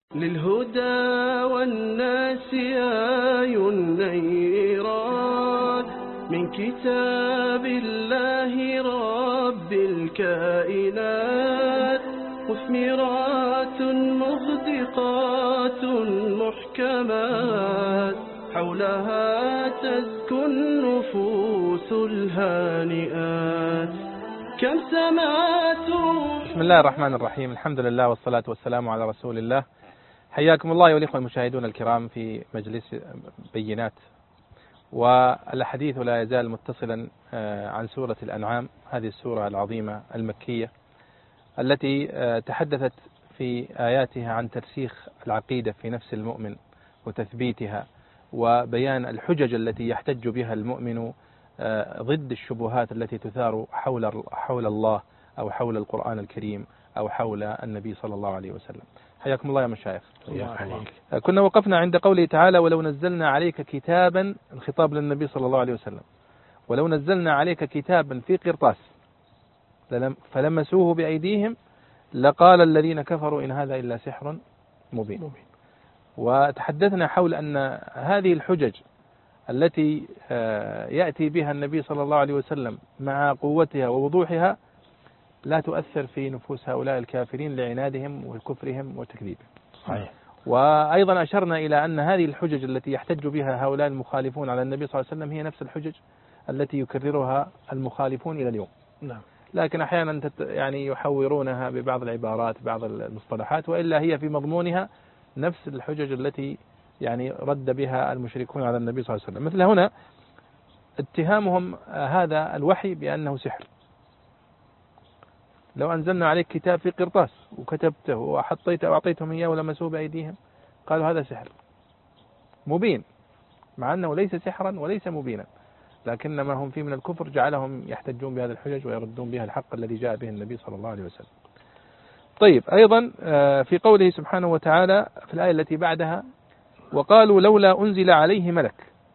للهدى والناس آي نيران من كتاب الله رب الكائنات، مثمرات مغدقات محكمات، حولها تزكو النفوس الهانئات. كم سمعت. بسم الله الرحمن الرحيم، الحمد لله والصلاة والسلام على رسول الله. حياكم الله والإخوة المشاهدون الكرام في مجلس بينات، والحديث لا يزال متصلا عن سورة الأنعام، هذه السورة العظيمة المكية التي تحدثت في آياتها عن ترسيخ العقيدة في نفس المؤمن وتثبيتها، وبيان الحجج التي يحتج بها المؤمن ضد الشبهات التي تثار حول الله أو حول القرآن الكريم أو حول النبي صلى الله عليه وسلم. حياكم الله يا مشايخ. كنا وقفنا عند قوله تعالى: ولو نزلنا عليك كتابا، الخطاب للنبي صلى الله عليه وسلم، ولو نزلنا عليك كتابا في قرطاس فلمسوه بأيديهم لقال الذين كفروا إن هذا إلا سحر مبين. وتحدثنا حول أن هذه الحجج التي يأتي بها النبي صلى الله عليه وسلم مع قوتها ووضوحها لا تؤثر في نفوس هؤلاء الكافرين لعنادهم وكفرهم وتكذيبهم. صحيح. وأيضا أشرنا إلى أن هذه الحجج التي يحتج بها هؤلاء المخالفون على النبي صلى الله عليه وسلم هي نفس الحجج التي يكررها المخالفون إلى اليوم. نعم. لكن أحيانا يعني يحورونها ببعض العبارات، بعض المصطلحات، وإلا هي في مضمونها نفس الحجج التي يعني رد بها المشركون على النبي صلى الله عليه وسلم. مثل هنا اتهامهم هذا الوحي بأنه سحر. لو أنزلنا عليك كتاب في قرطاس وكتبته وأعطيتهم إياه ولمسوه بأيديهم قالوا هذا سحر مبين، مع أنه ليس سحرا وليس مبينا، لكن ما هم فيه من الكفر جعلهم يحتجون بهذه الحجج ويردون بها الحق الذي جاء به النبي صلى الله عليه وسلم. طيب، أيضا في قوله سبحانه وتعالى في الآية التي بعدها: وقالوا لولا أنزل عليه ملك،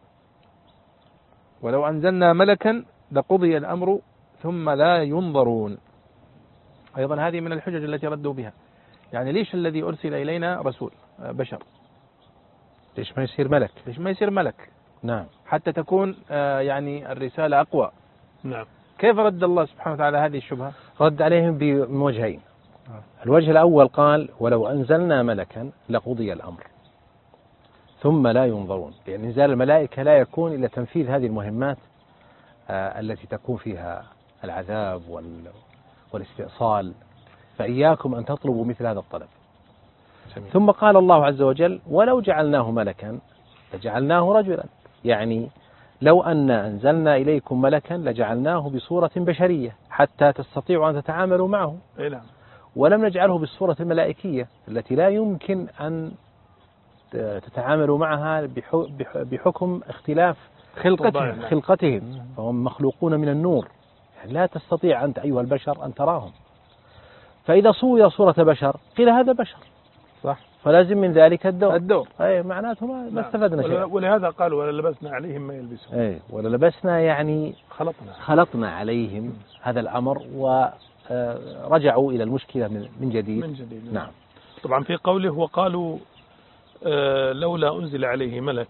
ولو أنزلنا ملكا لقضي الأمر ثم لا ينظرون. أيضا هذه من الحجج التي ردوا بها، يعني ليش الذي أرسل إلينا رسول بشر؟ ليش ما يصير ملك؟ ليش ما يصير ملك؟ نعم، حتى تكون يعني الرسالة أقوى. نعم. كيف رد الله سبحانه وتعالى هذه الشبهة؟ رد عليهم بوجهين. الوجه الأول قال: ولو أنزلنا ملكا لقضي الأمر ثم لا ينظرون، لأن إنزال الملائكة لا يكون إلا تنفيذ هذه المهمات التي تكون فيها العذاب والاستئصال، فإياكم أن تطلبوا مثل هذا الطلب. جميل. ثم قال الله عز وجل: ولو جعلناه ملكا لجعلناه رجلا، يعني لو أن أنزلنا إليكم ملكا لجعلناه بصورة بشرية حتى تستطيعوا أن تتعاملوا معه. نعم. ولم نجعله بالصورة الملائكية التي لا يمكن أن تتعاملوا معها بحكم اختلاف خلقتهم، فهم مخلوقون من النور، يعني لا تستطيع أنت أيها البشر أن تراهم، فإذا صور صورة بشر قيل هذا بشر، صح، فلازم من ذلك الدور. أي معناته ما استفدنا شيء. ولهذا قال: ولا لبسنا عليهم ما يلبسون. أي ولا لبسنا، يعني خلطنا عليهم هذا الأمر ورجعوا إلى المشكلة من جديد. نعم. طبعا في قوله: وقالوا لولا أنزل عليه ملك،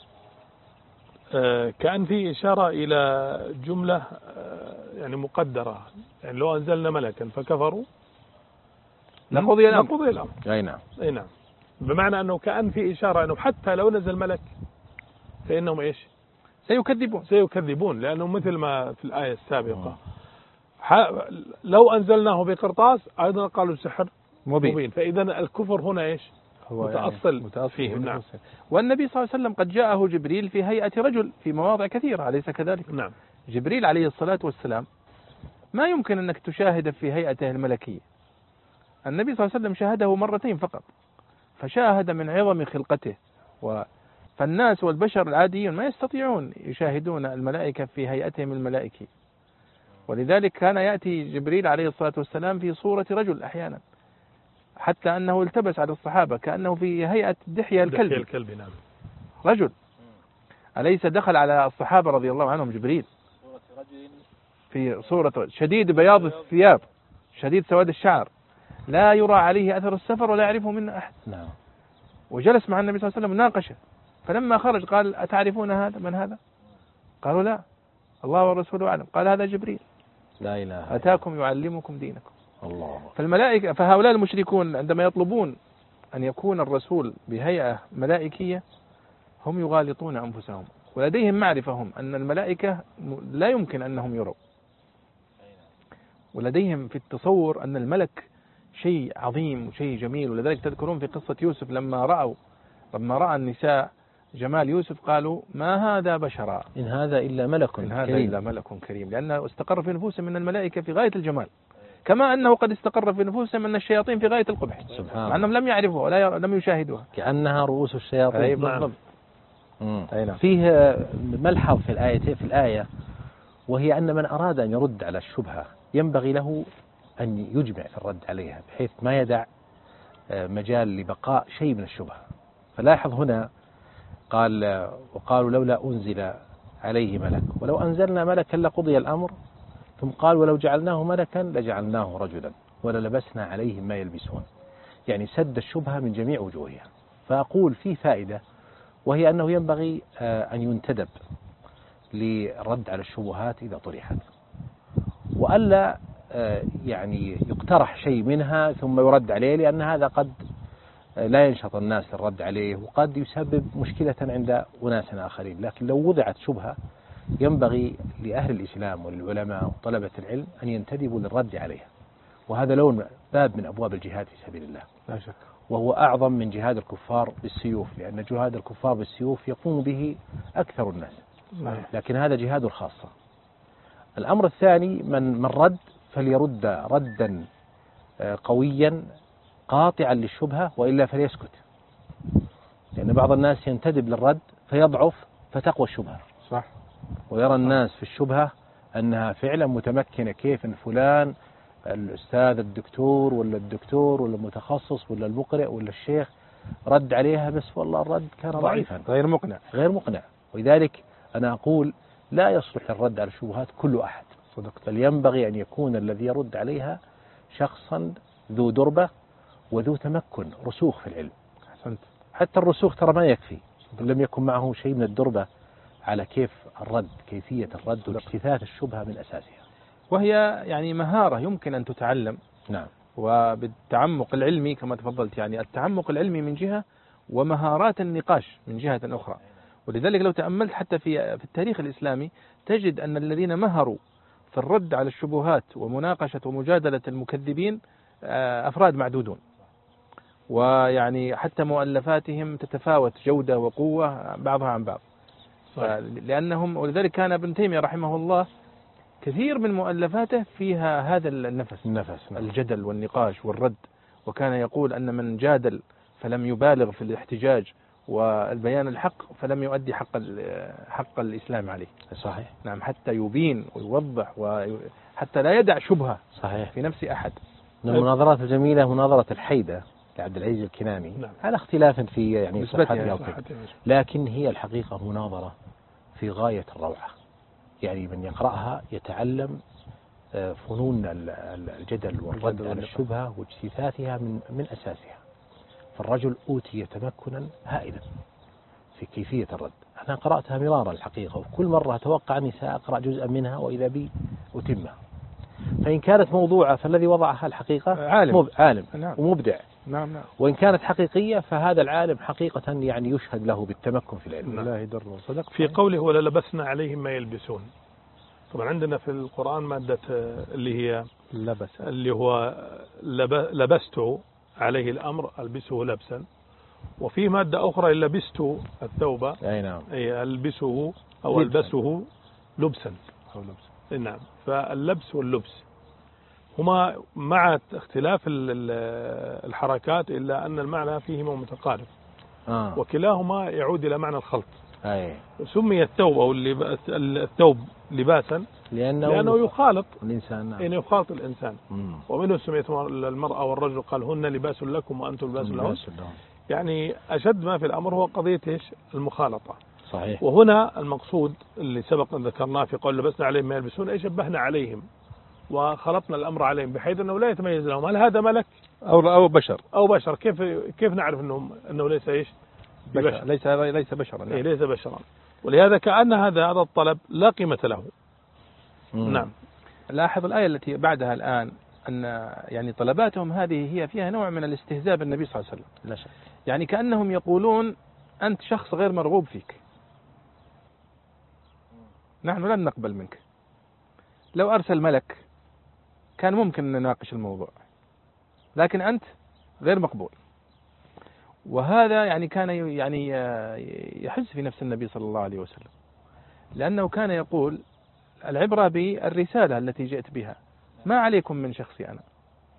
كأن في إشارة إلى جملة يعني مقدرة، يعني لو أنزلنا ملكا فكفروا لقضي الأمر. أي نعم. أي نعم. بمعنى أنه كأن في إشارة أنه حتى لو نزل ملك فإنهم إيش؟ سيكذبون، لأنه مثل ما في الآية السابقة لو أنزلناه بقرطاس أيضا قالوا سحر مبين. فإذا الكفر هنا إيش؟ هو متأصل فيهم. نعم. والنبي صلى الله عليه وسلم قد جاءه جبريل في هيئة رجل في مواضع كثيرة، أليس كذلك؟ نعم. جبريل عليه الصلاة والسلام ما يمكن أنك تشاهد في هيئته الملكية. النبي صلى الله عليه وسلم شاهده مرتين فقط، فشاهد من عظم خلقته. فالناس والبشر العاديون ما يستطيعون يشاهدون الملائكة في هيئتهم الملائكية، ولذلك كان يأتي جبريل عليه الصلاة والسلام في صورة رجل أحيانا، حتى أنه التبس على الصحابة كأنه في هيئة دحية الكلب. نعم. رجل، أليس دخل على الصحابة رضي الله عنهم جبريل في صورة شديد بياض الثياب، شديد سواد الشعر، لا يرى عليه أثر السفر ولا يعرفه منه أحد. نعم. وجلس مع النبي صلى الله عليه وسلم وناقشه، فلما خرج قال أتعرفون هذا من هذا؟ قالوا لا، الله ورسوله أعلم. قال هذا جبريل، لا إله أتاكم يعلمكم دينكم. الله. فالملائكة، فهؤلاء المشركون عندما يطلبون أن يكون الرسول بهيئة ملائكية هم يغالطون أنفسهم، ولديهم معرفة هم أن الملائكة لا يمكن أنهم يروا، ولديهم في التصور أن الملك شيء عظيم وشيء جميل. ولذلك تذكرون في قصة يوسف لما رأى النساء جمال يوسف قالوا ما هذا بشرا إن هذا إلا ملك كريم. إلا ملك كريم، لأنه استقر في نفوسهم من الملائكة في غاية الجمال، كما أنه قد استقر في نفوسهم من الشياطين في غاية القبح، سبحان مع أنهم لم يعرفوا ولا لم يشاهدوها، كأنها رؤوس الشياطين. أي بالضبط. فيه ملحظ في الآية وهي أن من أراد أن يرد على الشبهة ينبغي له أن يجمع في الرد عليها بحيث ما يدع مجال لبقاء شيء من الشبهة. فلاحظ هنا قال وقالوا لولا أنزل عليه ملك ولو أنزلنا ملكا لقضي الأمر، ثم قال ولو جعلناه ملكا لجعلناه رجلا وللبسنا عليهم ما يلبسون، يعني سد الشبهة من جميع وجوهها. فأقول في فائدة وهي أنه ينبغي أن ينتدب للرد على الشبهات إذا طرحت، وألا يعني يقترح شيء منها ثم يرد عليه، لأن هذا قد لا ينشط الناس للرد عليه وقد يسبب مشكلة عند أناس آخرين. لكن لو وضعت شبهة ينبغي لأهل الإسلام وللعلماء وطلبة العلم أن ينتدبوا للرد عليها، وهذا لون باب من أبواب الجهاد في سبيل الله لا شك، وهو أعظم من جهاد الكفار بالسيوف، لأن جهاد الكفار بالسيوف يقوم به أكثر الناس، لكن هذا جهاد خاصة. الأمر الثاني من رد فليرد ردا قويا قاطعا للشبهة، وإلا فليسكت، لأن بعض الناس ينتدب للرد فيضعف فتقوى الشبهة، صح، ويرى الناس في الشبهة أنها فعلا متمكنة، كيف أن فلان الأستاذ الدكتور ولا المتخصص ولا المقرئ ولا الشيخ رد عليها، بس والله الرد كان ضعيفا غير مقنع. ولذلك أنا أقول لا يصلح الرد على الشبهات كل أحد، بل ينبغي أن يكون الذي يرد عليها شخصا ذو دربة وذو تمكن رسوخ في العلم. أحسنت. حتى الرسوخ ترى ما يكفي إن لم يكن معه شيء من الدربة على كيفية الرد واجتثاث الشبهة من أساسها، وهي يعني مهارة يمكن أن تتعلم. نعم. وبالتعمق العلمي كما تفضلت، يعني التعمق العلمي من جهة ومهارات النقاش من جهة أخرى. ولذلك لو تأملت حتى في التاريخ الإسلامي تجد أن الذين مهروا في الرد على الشبهات ومناقشة ومجادلة المكذبين أفراد معدودون، ويعني حتى مؤلفاتهم تتفاوت جودة وقوة بعضها عن بعض، لأنهم، ولذلك كان ابن تيمية رحمه الله كثير من مؤلفاته فيها هذا النفس الجدل والنقاش والرد، وكان يقول أن من جادل فلم يبالغ في الاحتجاج والبيان الحق فلم يؤدي حق الإسلام عليه. صحيح. نعم، حتى يبين ويوضح وحتى لا يدع شبهة صحيح في نفس أحد. من المناظرات الجميلة مناظرة الحيدة لعبد العزيز الكناني، نعم. على اختلاف في يعني صحتها، لكن هي الحقيقة مناظرة في غاية الروعة، يعني من يقرأها يتعلم فنون الجدل والرد على الشبهة واجتثاثها من أساسها. فالرجل أوتي تمكنا هائلا في كيفية الرد. أنا قرأتها مرارا الحقيقة، وكل مرة أتوقع أني سأقرأ جزءا منها وإذا بي أتمها. فإن كانت موضوعة فالذي وضعها الحقيقة عالم نعم. ومبدع. نعم. وإن كانت حقيقية فهذا العالم حقيقة يعني يشهد له بالتمكن في العلم. لا يدر صدق. في قوله وللبسنا عليهم ما يلبسون، طبعا عندنا في القرآن مادة اللي هي لبس، اللي هو لبست عليه الأمر ألبسه لبسا، وفي مادة أخرى لبست الثوب، أي نعم، أي ألبسه أو ألبسه لبسا. نعم. فاللبس واللبس هما مع اختلاف الحركات إلا أن المعنى فيهما متقارب، وكلاهما يعود إلى معنى الخلط. سمي الثوب أو الثوب لباسا لأنه يخالط الإنسان، يعني يخالط الإنسان. ومنه سميت المرأة والرجل قال هن لباس لكم وأنتم لباس لهم. يعني أشد ما في الأمر هو قضية المخالطة. صحيح. وهنا المقصود اللي سبق أن ذكرناه في قول لبسنا عليهم ما يلبسون، أي شبهنا عليهم وخلطنا الأمر عليهم بحيث أنه لا يتميز لهم هل هذا ملك أو بشر كيف نعرف أنه ليس إيش بشر؟ ليس بشرا. نعم. ليس بشرا. ولهذا كأن هذا الطلب لا قيمة له. نعم. لاحظ الآية التي بعدها الآن أن يعني طلباتهم هذه هي فيها نوع من الاستهزاء بالنبي صلى الله عليه وسلم. لا شك. يعني كأنهم يقولون أنت شخص غير مرغوب فيك، نحن لن نقبل منك. لو أرسل ملك كان ممكن نناقش الموضوع، لكن أنت غير مقبول. وهذا يعني كان يعني يحس في نفس النبي صلى الله عليه وسلم، لأنه كان يقول العبرة بالرسالة التي جئت بها، ما عليكم من شخصي أنا.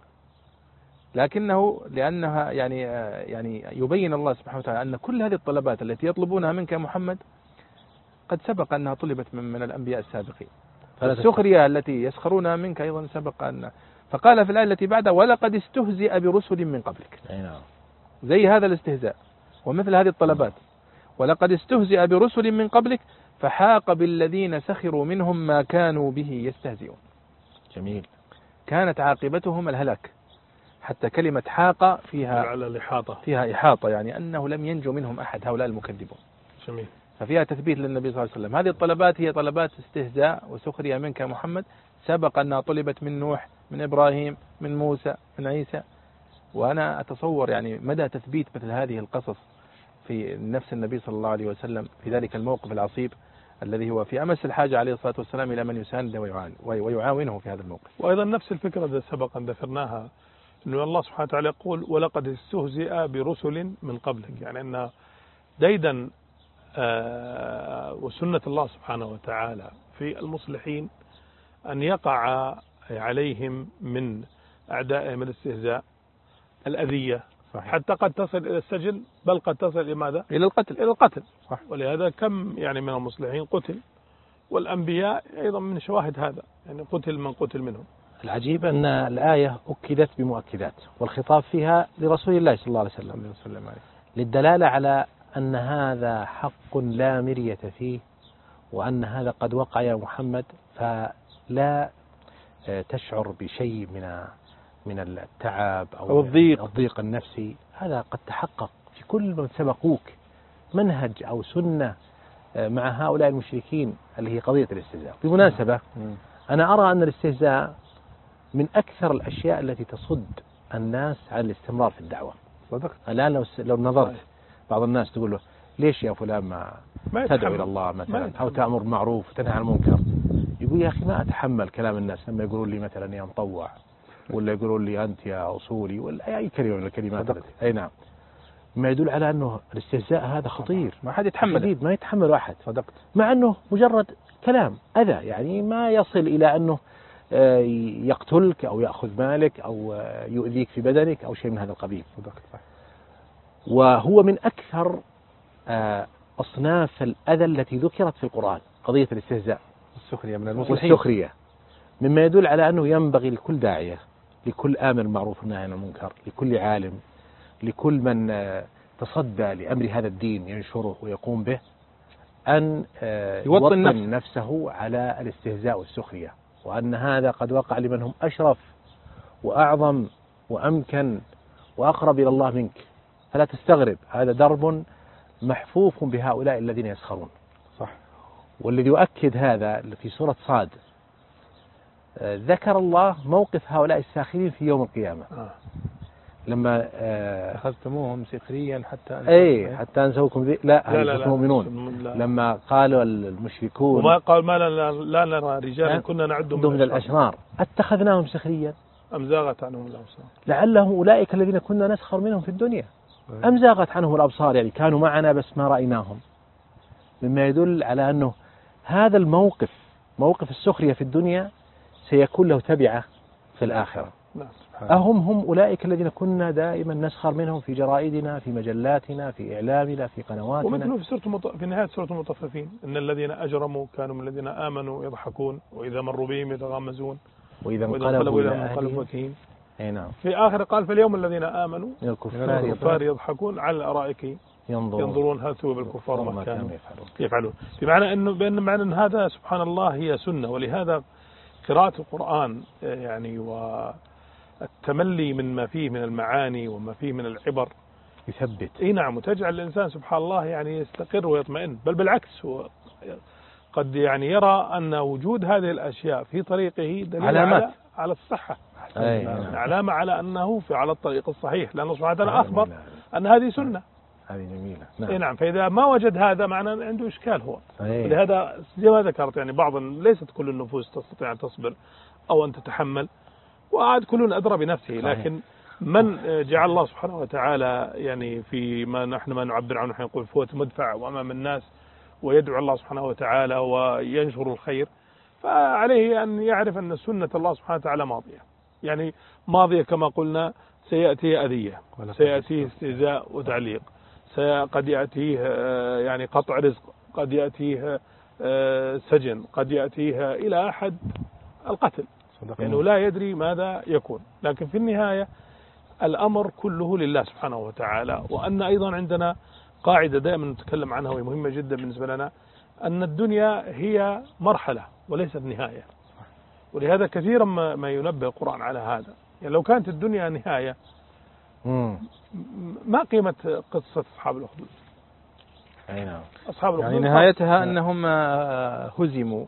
لكنه لأنها يعني يبين الله سبحانه وتعالى أن كل هذه الطلبات التي يطلبونها منك يا محمد قد سبق أنها طلبت من الأنبياء السابقين. فالسخرية التي يسخرونها منك أيضا سبق أن، فقال في الآية التي بعدها ولقد استهزئ برسل من قبلك. زي هذا الاستهزاء ومثل هذه الطلبات، ولقد استهزئ برسل من قبلك فحاق بالذين سخروا منهم ما كانوا به يستهزئون. جميل. كانت عاقبتهم الهلاك، حتى كلمة حاق فيها إحاطة، يعني أنه لم ينجو منهم أحد هؤلاء المكذبون. جميل. ففيها تثبيت للنبي صلى الله عليه وسلم. هذه الطلبات هي طلبات استهزاء وسخرية منك يا محمد، سبق أنها طلبت من نوح، من إبراهيم، من موسى، من عيسى. وأنا أتصور يعني مدى تثبيت مثل هذه القصص في نفس النبي صلى الله عليه وسلم في ذلك الموقف العصيب الذي هو في أمس الحاجة عليه الصلاة والسلام إلى من يسانده ويعاونه في هذا الموقف. وأيضا نفس الفكرة التي سبق أن ذكرناها، أن الله سبحانه وتعالى يقول ولقد استهزئ برسل من قبلك، يعني أن ديدا وسنة الله سبحانه وتعالى في المصلحين أن يقع عليهم من أعدائهم الاستهزاء، الأذية، صحيح. حتى قد تصل إلى السجن، بل قد تصل إلى ماذا؟ إلى القتل. صح. ولهذا كم يعني من المصلحين قتل، والأنبياء أيضا من شواهد هذا، يعني قتل من قتل منهم. العجيب أن الآية أكدت بمؤكدات، والخطاب فيها لرسول الله صلى الله عليه وسلم للدلالة على أن هذا حق لا مرية فيه، وأن هذا قد وقع يا محمد، فلا تشعر بشيء من التعب أو الضيق النفسي. هذا قد تحقق في كل من سبقوك منهج أو سنة مع هؤلاء المشركين اللي هي قضية الاستهزاء. بمناسبة أنا أرى أن الاستهزاء من أكثر الأشياء التي تصد الناس عن الاستمرار في الدعوة. الآن لو نظرت بعض الناس تقول له ليش يا فلان ما تدعو إلى الله مثلا، أو تأمر بالمعروف وتنهى عن المنكر، يقول يا أخي ما أتحمل كلام الناس لما يقولون لي مثلا يا مطوع، ولا يقولون لي أنت يا أصولي، ولا أي كلمة من الكلمات. أي نعم. ما يدل على أنه الاستهزاء هذا خطير، ما حد يتحمل، ما يتحمل أحد. صدقت. مع أنه مجرد كلام أذى، يعني ما يصل إلى أنه يقتلك أو يأخذ مالك أو يؤذيك في بدنك أو شيء من هذا القبيل. صدقت. وهو من أكثر أصناف الأذى التي ذكرت في القرآن، قضية الاستهزاء والسخرية من المصلحين، والسخرية، مما يدل على أنه ينبغي لكل داعية، لكل آمر بالمعروف والنهي عن المنكر، لكل عالم، لكل من تصدى لأمر هذا الدين ينشره ويقوم به، أن يوطن نفسه على الاستهزاء والسخرية، وأن هذا قد وقع لمن هم أشرف وأعظم وأمكن وأقرب إلى الله منك. فلا تستغرب، هذا درب محفوف بهؤلاء الذين يسخرون. صح. والذي يؤكد هذا في سورة صاد ذكر الله موقف هؤلاء الساخرين في يوم القيامة. لما أخذتموهم سخريا حتى أنسوكم لا المؤمنون. لما قالوا المشركون وما قال ما لا نرى رجالا كنا نعدهم من الأشرار اتخذناهم سخريا أم زاغت عنهم الأبصار لعلهم أولئك الذين كنا نسخر منهم في الدنيا أم زاغت عنهم الأبصار، يعني كانوا معنا بس ما رأيناهم. مما يدل على أنه هذا الموقف، موقف السخرية في الدنيا، سيكون له تبعة في الآخرة. هم أولئك الذين كنا دائما نسخر منهم في جرائدنا، في مجلاتنا، في إعلامنا، في قنواتنا. ومثله في نهاية سورة المطففين إن الذين أجرموا كانوا من الذين آمنوا يضحكون وإذا مروا بهم يتغامزون وإذا انقلبوا إلى أهلهم فكهين. نعم. في آخر قال فاليوم الذين آمنوا الكفار يضحكون على الأرائك ينظرون هل ثوب الكفار ما كانوا يفعلون. بمعنى أن هذا سبحان الله هي سنة. ولهذا قراءة القرآن يعني التملي من ما فيه من المعاني وما فيه من العبر يثبت. اي نعم، وتجعل الإنسان سبحان الله يعني يستقر ويطمئن، بل بالعكس هو قد يعني يرى أن وجود هذه الأشياء في طريقه دليل على الصحة، علامة على أنه على الطريق الصحيح، لأن سبحانه وتعالى أخبر أن هذه سنة. هذه جميلة. نعم. نعم. فإذا ما وجد هذا معناه عنده إشكال هو. لهذا زي ما ذكرت يعني ليست كل النفوس تستطيع أن تصبر أو أن تتحمل، وعاد كل أدرى بنفسه. لكن من جعل الله سبحانه وتعالى يعني في ما نحن ما نعبر عنه، نقول فوت مدفع وأمام الناس ويدعو الله سبحانه وتعالى وينشر الخير، فعليه أن يعرف أن سنة الله سبحانه وتعالى ماضية، يعني ماضية كما قلنا، سيأتي أذية، سيأتيه استهزاء وتعليق، قد يأتيه يعني قطع رزق، قد يأتيه سجن، قد يأتيه إلى أحد القتل، لأنه لا يدري ماذا يكون. لكن في النهاية الأمر كله لله سبحانه وتعالى. وأن أيضا عندنا قاعدة دائما نتكلم عنها وهي مهمة جدا بالنسبة لنا، أن الدنيا هي مرحلة وليست نهاية. ولهذا كثيرا ما ينبه القرآن على هذا. يعني لو كانت الدنيا نهاية ما قيمة قصة أصحاب الأخدود؟ أي نعم. أصحاب الأخدود يعني نهايتها أنهم هزموا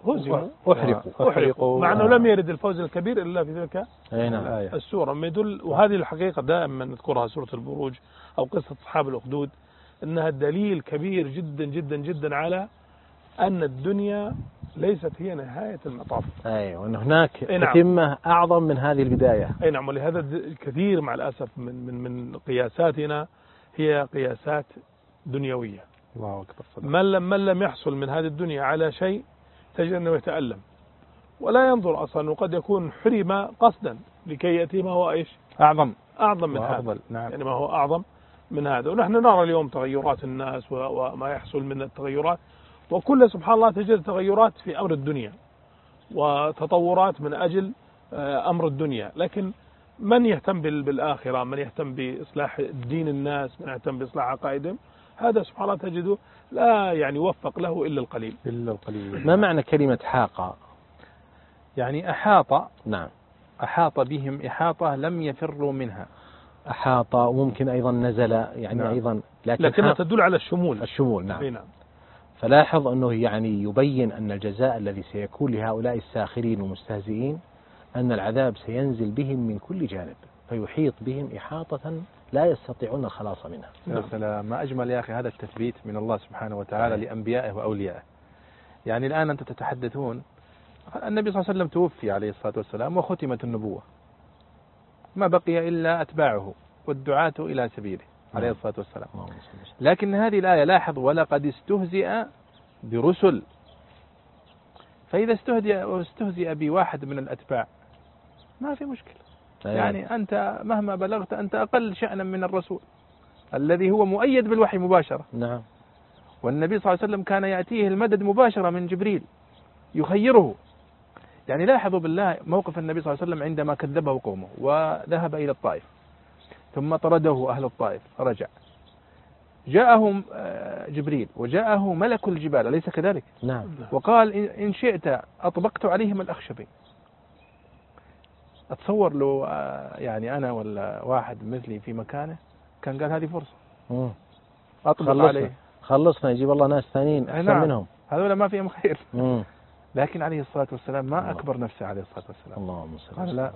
أحرقوا، مع أنه لم يرد الفوز الكبير إلا في تلك الآية السورة. ما يدل، وهذه الحقيقة دائما نذكرها سورة البروج أو قصة أصحاب الأخدود، أنها دليل كبير جدا جدا جدا على أن الدنيا ليست هي نهاية المطاف. أيوة، وأن هناك تتمة أعظم من هذه البداية. أي نعم. ولهذا كثير مع الأسف من قياساتنا هي قياسات دنيوية. الله أكبر. من لم يحصل من هذه الدنيا على شيء تجد أنه يتألم ولا ينظر أصلا، وقد يكون حرم قصدا لكي يأتي ما هو إيش أعظم من هذا. نعم. يعني ما هو أعظم من هذا. ونحن نرى اليوم تغيرات الناس وما يحصل من التغيرات، وكل سبحان الله تجد تغيرات في أمر الدنيا وتطورات من أجل أمر الدنيا. لكن من يهتم بالآخرة، من يهتم بإصلاح دين الناس، من يهتم بإصلاح عقائدهم، هذا سبحان الله تجده لا يعني يوفق له إلا القليل. ما معنى كلمة حاقة؟ يعني أحاط. نعم. أحاط بهم إحاطة لم يفروا منها. أحاط، وممكن أيضا نزل يعني. نعم. أيضا لكنها تدل على الشمول. نعم. نعم. فلاحظ أنه يعني يبين أن الجزاء الذي سيكون لهؤلاء الساخرين والمستهزئين أن العذاب سينزل بهم من كل جانب، فيحيط بهم إحاطة لا يستطيعون الخلاص منها. يا سلام، ما أجمل يا أخي هذا التثبيت من الله سبحانه وتعالى لأنبيائه وأوليائه. يعني الآن أنت تتحدثون، النبي صلى الله عليه وسلم توفي عليه الصلاة والسلام وختمت النبوة، ما بقي إلا أتباعه والدعاة إلى سبيله عليه الصلاة والسلام. لكن هذه الآية لاحظ، ولقد استهزئ برسل. فإذا استهزئ بواحد من الأتباع ما في مشكلة. يعني أنت مهما بلغت أنت أقل شأنا من الرسول الذي هو مؤيد بالوحي مباشرة. نعم. والنبي صلى الله عليه وسلم كان يأتيه المدد مباشرة من جبريل يخيره. يعني لاحظوا بالله موقف النبي صلى الله عليه وسلم عندما كذبه قومه وذهب إلى الطائف، ثم طرده أهل الطائف فرجع، جاءهم جبريل وجاءه ملك الجبال، أليس كذلك؟ نعم. وقال إن شئت أطبقت عليهم الأخشبين. أتصور لو يعني أنا ولا واحد مثلي في مكانه كان قال هذه فرصة أطبق عليه، خلصنا يجيب الله ناس ثانيين أحسن منهم، هذول ما فيهم خير. لكن عليه الصلاة والسلام ما أكبر نفسه عليه الصلاة والسلام. اللهم صل قال لا،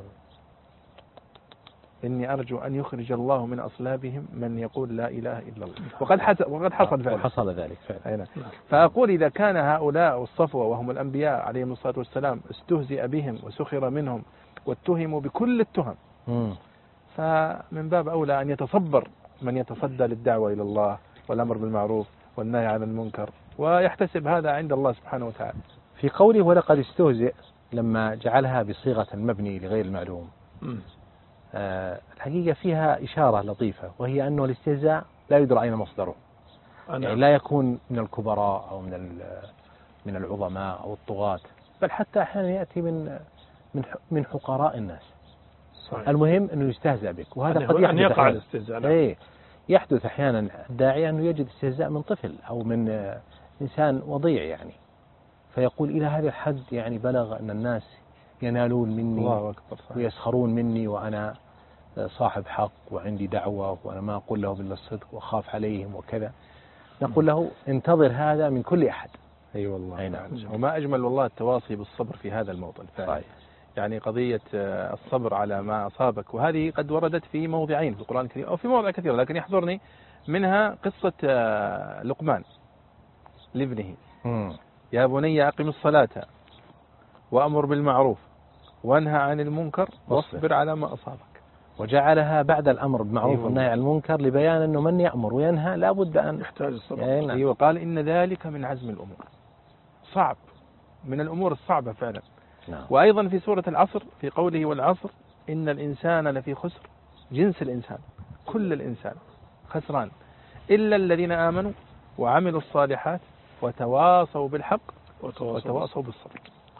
إني أرجو أن يخرج الله من أصلابهم من يقول لا إله إلا الله. وقد حصل فعلا. حصل ذلك فعلا. فأقول إذا كان هؤلاء الصفوة وهم الأنبياء عليهم الصلاة والسلام استهزئ بهم وسخر منهم واتهموا بكل التهم، فمن باب أولى أن يتصبر من يتصدى للدعوة إلى الله والأمر بالمعروف والنهي عن المنكر ويحتسب هذا عند الله سبحانه وتعالى. في قوله ولقد استهزئ لما جعلها بصيغة المبني لغير المعلوم، الحقيقة فيها إشارة لطيفة، وهي أنه الاستهزاء لا يدرى أين مصدره. يعني لا يكون من الكبراء أو من العظماء أو الطغاة، بل حتى أحيانا يأتي من حقراء الناس. صحيح. المهم أنه يستهزأ بك، وهذا قد أن يقع الاستهزاء. يحدث أحيانا الداعية أنه يجد استهزاء من طفل أو من إنسان وضيع، يعني فيقول إلى هذا الحد يعني بلغ أن الناس ينالون مني الله أكبر ويسخرون مني وأنا صاحب حق وعندي دعوة وأنا ما أقول لهم إلا الصدق وأخاف عليهم وكذا. نقول له انتظر هذا من كل أحد. أي والله. أي نعم. وما أجمل والله التواصي بالصبر في هذا الموطن. صحيح. يعني قضية الصبر على ما أصابك، وهذه قد وردت في موضعين في القرآن الكريم أو في مواضع كثيرة، لكن يحضرني منها قصة لقمان لابنه: يا بني أقم الصلاة وأمر بالمعروف وانهى عن المنكر واصبر على ما أصابك. وجعلها بعد الأمر بالمعروف والنهي عن المنكر لبيان أنه من يأمر وينهى لا بد أن يحتاج الصبر. وقال إن ذلك من عزم الأمور، صعب، من الأمور الصعبة فعلا. نعم. وأيضا في سورة العصر في قوله والعصر إن الإنسان لفي خسر، جنس الإنسان كل الإنسان خسران إلا الذين آمنوا وعملوا الصالحات وتواصوا بالحق وتواصوا بالصبر.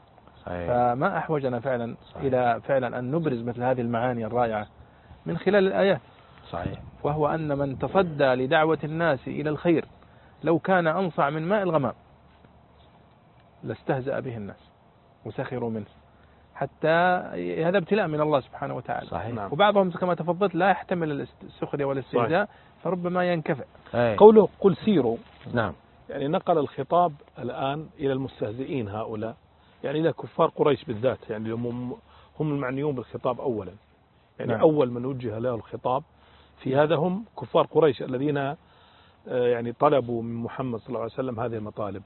فما أحوجنا فعلا إلى فعلا أن نبرز مثل هذه المعاني الرائعة من خلال الآيات. صحيح. وهو أن من تصدى لدعوة الناس إلى الخير لو كان أنصع من ماء الغمام لاستهزأ به الناس وسخروا منه، حتى هذا ابتلاء من الله سبحانه وتعالى. صحيح. وبعضهم كما تفضلت لا يحتمل السخرية والاستهزاء فربما ينكفئ. قوله قل سيروا، نعم، يعني نقل الخطاب الآن إلى المستهزئين هؤلاء، يعني إلى كفار قريش بالذات، يعني هم المعنيون بالخطاب أولا، يعني نعم. أول من وجه له الخطاب في هذا هم كفار قريش الذين يعني طلبوا من محمد صلى الله عليه وسلم هذه المطالب.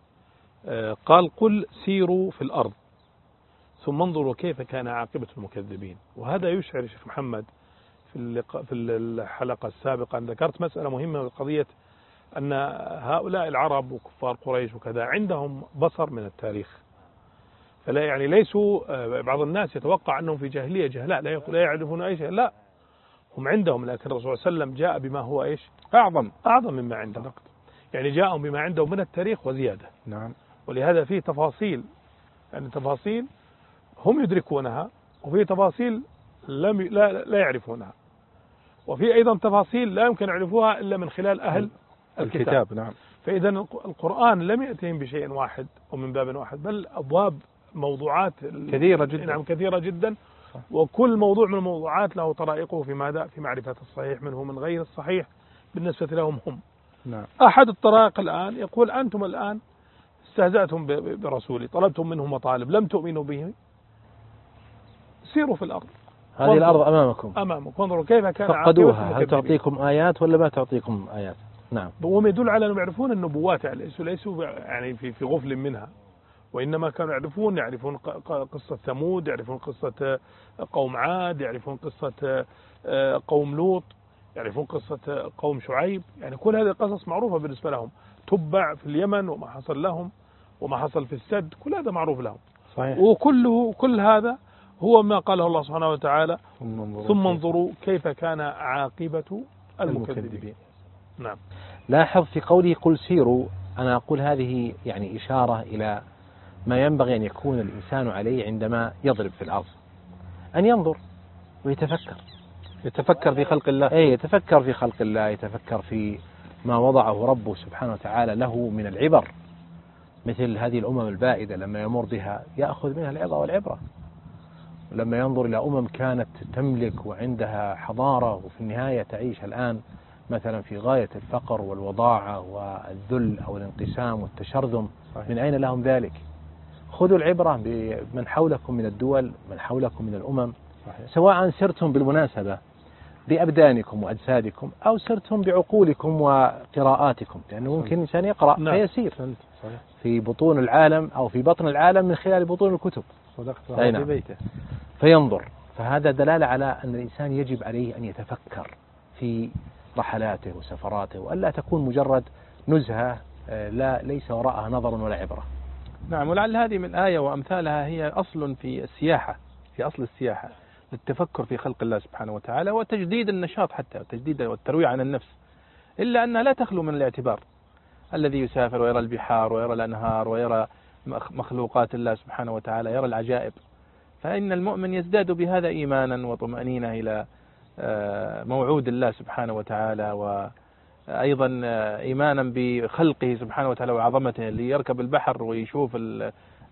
قال قل سيروا في الأرض ثم انظروا كيف كان عاقبة المكذبين. وهذا يشعر شيخ محمد في الحلقة السابقة أن ذكرت مسألة مهمة بقضية أن هؤلاء العرب وكفار قريش وكذا عندهم بصر من التاريخ، فلا يعني ليسوا بعض الناس يتوقع أنهم في جاهلية جهلاء لا يعرفون أي شيء، لا، هم عندهم، لكن الرسول صلى الله عليه وسلم جاء بما هو إيش أعظم مما عندهم، يعني جاءهم بما عندهم من التاريخ وزيادة. نعم. ولهذا فيه تفاصيل، يعني تفاصيل هم يدركونها، وفي تفاصيل لا يعرفونها، وفي أيضا تفاصيل لا يمكن يعرفوها إلا من خلال أهل الكتاب. نعم. فإذا القرآن لم يأتهم بشيء واحد ومن باب واحد، بل أبواب موضوعات كثيرة جدا. نعم كثيرة جدا. وكل موضوع من الموضوعات له طرائقه في ماذا؟ في معرفة الصحيح منه من غير الصحيح بالنسبة لهم هم. نعم. أحد الطرائق الآن يقول أنتم الآن استهزأتم برسولي، طلبتم منه مطالب، لم تؤمنوا به، سيروا في الأرض، هذه الأرض أمامكم وانظروا كيف كان فقدوها، هل تعطيكم آيات ولا ما تعطيكم آيات؟ نعم. وهم يدل على أنهم يعرفون النبوات، يعني ليسوا يعني في غفل منها، وإنما كانوا يعرفون قصة ثمود، يعرفون قصة قوم عاد، يعرفون قصة قوم لوط، يعرفون قصة قوم شعيب، يعني كل هذه القصص معروفة بالنسبة لهم. تبع في اليمن وما حصل لهم وما حصل في السد، كل هذا معروف لهم. صحيح. كل هذا هو ما قاله الله سبحانه وتعالى ثم انظروا كيف كان عاقبة المكذبين. نعم. لاحظ في قوله قل سيروا، أنا أقول هذه يعني إشارة إلى ما ينبغي أن يكون الإنسان عليه عندما يضرب في الأرض، أن ينظر ويتفكر في خلق الله. يتفكر في خلق الله، يتفكر في ما وضعه ربه سبحانه وتعالى له من العبر، مثل هذه الأمم البائدة لما يمر بها يأخذ منها العظة والعبرة، ولما ينظر إلى أمم كانت تملك وعندها حضارة وفي النهاية تعيش الآن مثلا في غاية الفقر والوضاعة والذل أو الانقسام والتشرذم، من أين لهم ذلك؟ خذوا العبرة بمن حولكم من الدول، من حولكم من الأمم، سواء سرتم بالمناسبة بأبدانكم وأجسادكم أو سرتم بعقولكم وقراءاتكم، لأنه ممكن الإنسان يقرأ فيسير في بطون العالم أو في بطن العالم من خلال بطون الكتب. في بيته فينظر. فهذا دلالة على أن الإنسان يجب عليه أن يتفكر في رحلاته وسفراته، وألا تكون مجرد نزهة ليس وراءها نظر ولا عبرة. نعم. ولعل هذه من آية وأمثالها هي أصل في السياحة، في أصل السياحة للتفكر في خلق الله سبحانه وتعالى وتجديد النشاط حتى تجديد والترويع عن النفس، إلا أنها لا تخلو من الاعتبار. الذي يسافر ويرى البحار ويرى الأنهار ويرى مخلوقات الله سبحانه وتعالى، يرى العجائب، فإن المؤمن يزداد بهذا إيمانا وطمأنينة إلى موعود الله سبحانه وتعالى، وأيضا إيمانا بخلقه سبحانه وتعالى وعظمته، اللي يركب البحر ويشوف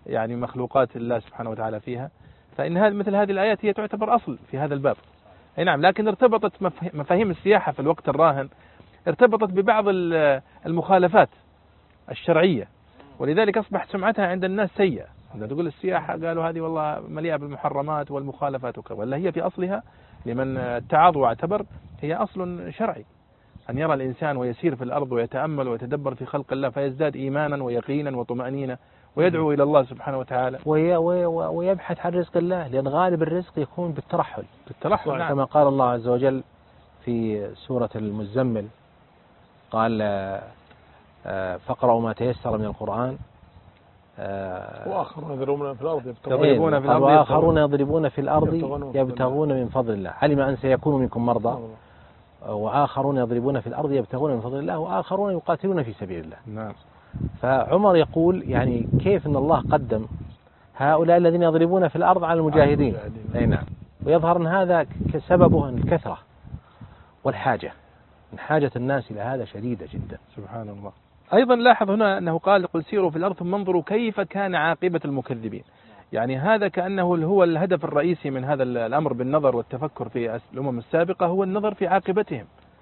يعني مخلوقات الله سبحانه وتعالى فيها، فإن مثل هذه الآيات هي تعتبر أصل في هذا الباب. أي نعم، لكن ارتبطت مفاهيم السياحة في الوقت الراهن ارتبطت ببعض المخالفات الشرعية، ولذلك أصبحت سمعتها عند الناس سيئة. عندما تقول السياحة قالوا هذه والله مليئة بالمحرمات والمخالفات وكذا، ولا هي في أصلها لمن اتعظ واعتبر هي أصل شرعي، أن يرى الإنسان ويسير في الأرض ويتأمل ويتدبر في خلق الله فيزداد إيمانا ويقينا وطمأنينة ويدعو إلى الله سبحانه وتعالى ويبحث عن رزق الله، لأن غالب الرزق يكون بالترحل نعم. كما قال الله عز وجل في سورة المزمل قال فاقرأوا ما تيسر من القرآن وآخرون يضربون في الأرض يبتغون من فضل الله، علم أن سيكون منكم مرضى وآخرون يضربون في الأرض يبتغون من فضل الله وآخرون يقاتلون في سبيل الله. نعم. فعمر يقول يعني كيف أن الله قدم هؤلاء الذين يضربون في الأرض على المجاهدين. أي نعم. ويظهر أن هذا سببه الكثرة والحاجة، من حاجة الناس إلى هذا شديدة جدا. سبحان الله. أيضا لاحظ هنا أنه قال قل سيروا في الأرض ثم انظروا كيف كان عاقبة المكذبين. يعني هذا كأنه هو الهدف الرئيسي من هذا الأمر بالنظر والتفكر في الأمم السابقة، هو النظر في عاقبتهم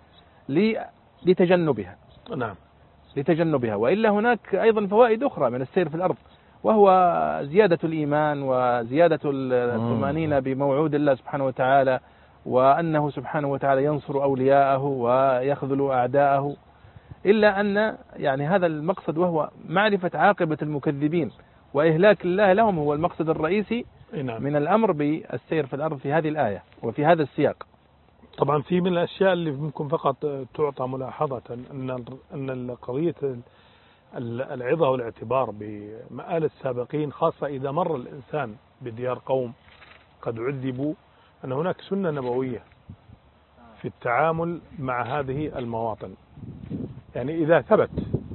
لتجنبها. نعم. لتجنبها. وإلا هناك أيضا فوائد أخرى من السير في الأرض، وهو زيادة الإيمان وزيادة الطمأنينة بموعود الله سبحانه وتعالى، وأنه سبحانه وتعالى ينصر أولياءه ويخذل أعداءه. إلا أن يعني هذا المقصد وهو معرفة عاقبة المكذبين وإهلاك الله لهم هو المقصد الرئيسي من الأمر بالسير في الأرض في هذه الآية وفي هذا السياق. طبعا في من الأشياء اللي ممكن فقط تعطى ملاحظة أن قضية العظة والاعتبار بمآل السابقين، خاصة إذا مر الإنسان بديار قوم قد عذبوا، أن هناك سنة نبوية في التعامل مع هذه المواطن. يعني إذا ثبت،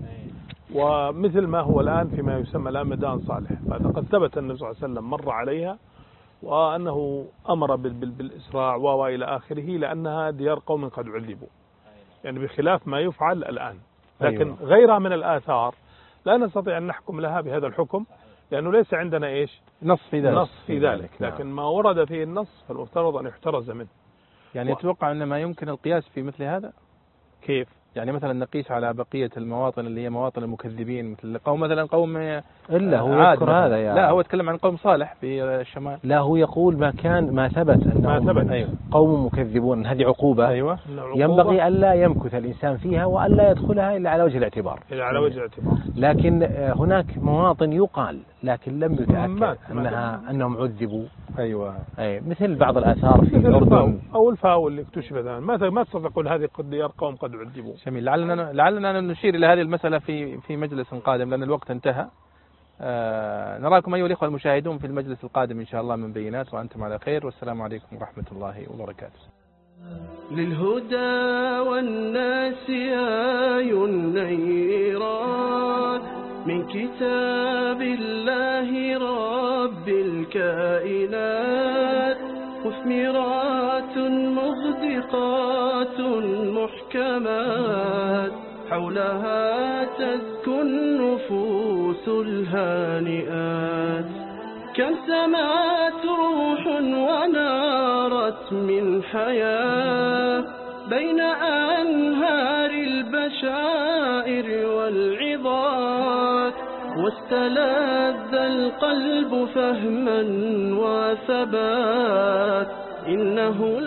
ومثل ما هو الآن فيما يسمى الآن ميدان صالح، فقد ثبت أن النبي صلى الله عليه وسلم مر عليها وأنه أمر بالإسراع وإلى آخره، لأنها ديار قوم قد عذبوا، يعني بخلاف ما يفعل الآن. لكن غيرها من الآثار لا نستطيع أن نحكم لها بهذا الحكم، لأنه ليس عندنا نص في ذلك. لكن ما ورد فيه النص فالمفترض أن يحترز منه. يعني يتوقع أن ما يمكن القياس في مثل هذا؟ كيف؟ يعني مثلا نقيس على بقية المواطن اللي هي مواطن المكذبين، مثل قوم إلا هو يذكر هذا يعني. لا، هو يتكلم عن قوم صالح في الشمال. لا، هو يقول ما ثبت أنهم قوم مكذبون، هذه عقوبة. ينبغي ألا يمكث الإنسان فيها وألا يدخلها إلا على وجه الاعتبار. لكن هناك مواطن يقال لكن لم يتأكد أنهم عذبوا. مثل بعض الآثار في الأردن أو الفاو اللي اكتشف ما تستطيع تقول هذه ديار قوم قد عذبوا. جميل. لعلنا نشير إلى هذه المسألة في مجلس قادم لأن الوقت انتهى. نراكم أيها الإخوة المشاهدون في المجلس القادم إن شاء الله من بينات، وأنتم على خير، والسلام عليكم ورحمة الله وبركاته. للهدى والناس آي نيران من كتاب الله رب الكائنات، مثمرات مغدقات محكمات، حولها تزكو النفوس الهانئات. كم سمعت روح ونارت من حياة بين أنهار البشائر والعظات، واستلذ القلب فهما وثبات. إنه